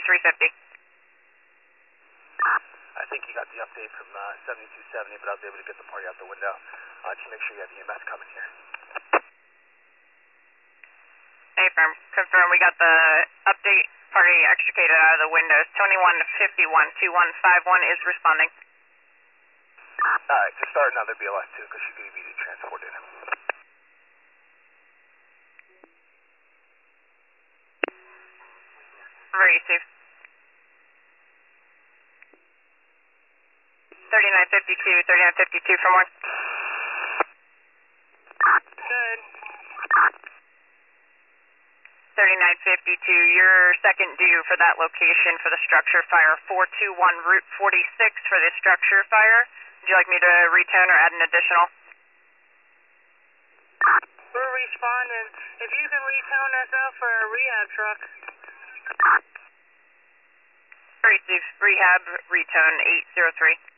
2350. I think you got the update from 7270, but I was able to get the party out the window. Just make sure you have EMS coming here. Affirm. Confirm we got the update party extricated out of the windows. 2151, 2151 is responding. Alright, just start another BLS too, because she could be transported. Receive. 3952, 3952 for more. Good. 3952, your second due for that location for the structure fire, 421 Route 46 for the structure fire. Would you like me to retone or add an additional? We're responding. If you can retone us out for a rehab truck. Receive. Rehab, retone 803.